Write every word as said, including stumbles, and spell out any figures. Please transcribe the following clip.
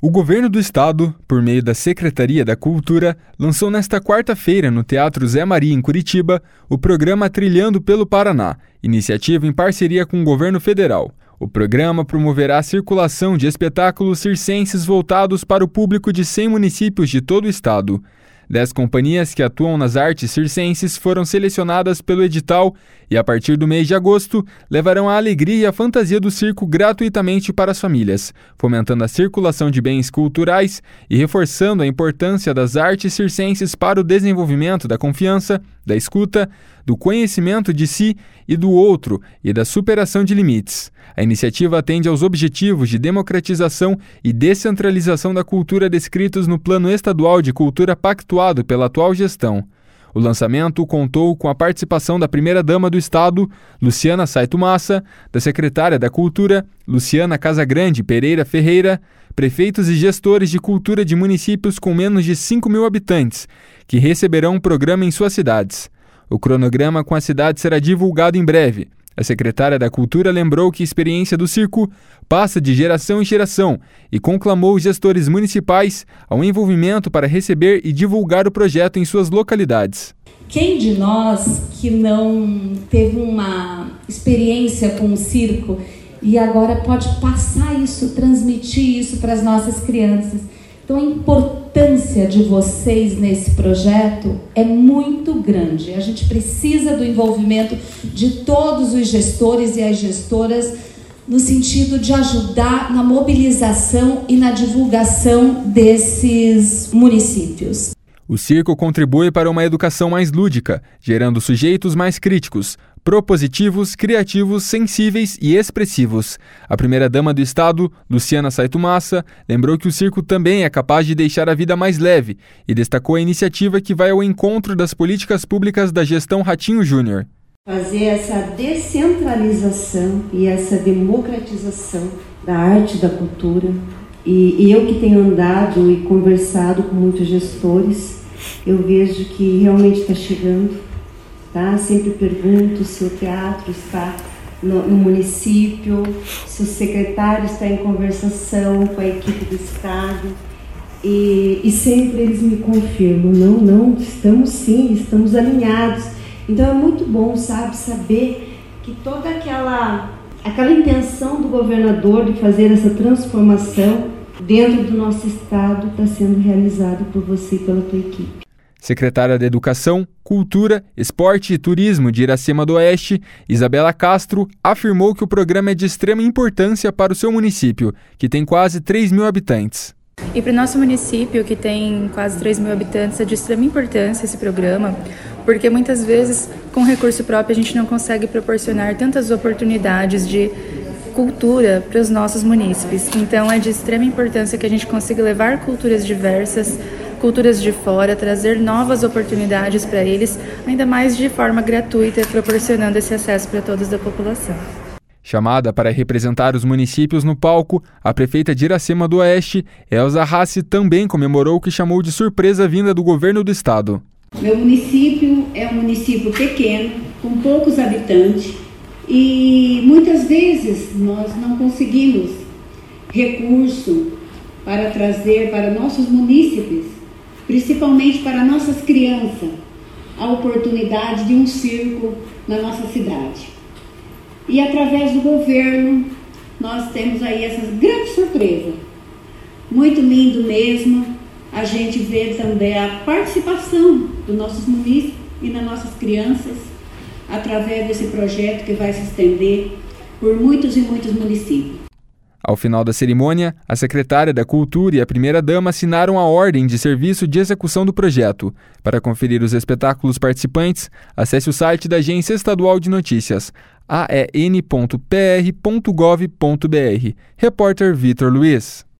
O governo do estado, por meio da Secretaria da Cultura, lançou nesta quarta-feira no Teatro Zé Maria, em Curitiba, o programa Trilhando pelo Paraná, iniciativa em parceria com o governo federal. O programa promoverá a circulação de espetáculos circenses voltados para o público de cem municípios de todo o estado. Dez companhias que atuam nas artes circenses foram selecionadas pelo edital e, a partir do mês de agosto, levarão a alegria e a fantasia do circo gratuitamente para as famílias, fomentando a circulação de bens culturais e reforçando a importância das artes circenses para o desenvolvimento da confiança, da escuta, do conhecimento de si e do outro e da superação de limites. A iniciativa atende aos objetivos de democratização e descentralização da cultura descritos no Plano Estadual de Cultura pactuado pela atual gestão. O lançamento contou com a participação da primeira-dama do Estado, Luciana Saito Massa, da secretária da Cultura, Luciana Casagrande Pereira Ferreira, prefeitos e gestores de cultura de municípios com menos de cinco mil habitantes, que receberão o programa em suas cidades. O cronograma com a cidade será divulgado em breve. A secretária da Cultura lembrou que a experiência do circo passa de geração em geração e conclamou os gestores municipais ao envolvimento para receber e divulgar o projeto em suas localidades. Quem de nós que não teve uma experiência com o circo e agora pode passar isso, transmitir isso para as nossas crianças? Então a importância de vocês nesse projeto é muito grande. A gente precisa do envolvimento de todos os gestores e as gestoras no sentido de ajudar na mobilização e na divulgação desses municípios. O circo contribui para uma educação mais lúdica, gerando sujeitos mais críticos, propositivos, criativos, sensíveis e expressivos. A primeira-dama do estado, Luciana Saito Massa, lembrou que o circo também é capaz de deixar a vida mais leve e destacou a iniciativa que vai ao encontro das políticas públicas da gestão Ratinho Júnior. Fazer essa descentralização e essa democratização da arte e da cultura. E eu que tenho andado e conversado com muitos gestores, eu vejo que realmente está chegando. Tá? Sempre pergunto se o teatro está no, no município, se o secretário está em conversação com a equipe do estado. E, e sempre eles me confirmam, não, não, estamos sim, estamos alinhados. Então é muito bom, sabe, saber que toda aquela, aquela intenção do governador de fazer essa transformação dentro do nosso estado está sendo realizada por você e pela tua equipe. Secretária de Educação, Cultura, Esporte e Turismo de Iracema do Oeste, Isabela Castro, afirmou que o programa é de extrema importância para o seu município, que tem quase três mil habitantes. E para o nosso município, que tem quase três mil habitantes, é de extrema importância esse programa, porque muitas vezes, com recurso próprio, a gente não consegue proporcionar tantas oportunidades de cultura para os nossos munícipes. Então, é de extrema importância que a gente consiga levar culturas diversas, culturas de fora, trazer novas oportunidades para eles, ainda mais de forma gratuita, proporcionando esse acesso para todos da população. Chamada para representar os municípios no palco, a prefeita de Iracema do Oeste, Elza Rassi, também comemorou o que chamou de surpresa vinda do governo do estado. Meu município é um município pequeno, com poucos habitantes, e muitas vezes nós não conseguimos recurso para trazer para nossos munícipes, principalmente para nossas crianças, a oportunidade de um circo na nossa cidade. E através do governo, nós temos aí essa grande surpresa. Muito lindo mesmo a gente ver também a participação dos nossos munícipes e das nossas crianças através desse projeto que vai se estender por muitos e muitos municípios. Ao final da cerimônia, a secretária da Cultura e a primeira-dama assinaram a ordem de serviço de execução do projeto. Para conferir os espetáculos participantes, acesse o site da Agência Estadual de Notícias, a e n ponto p r ponto gov ponto b r. Repórter Vitor Luiz.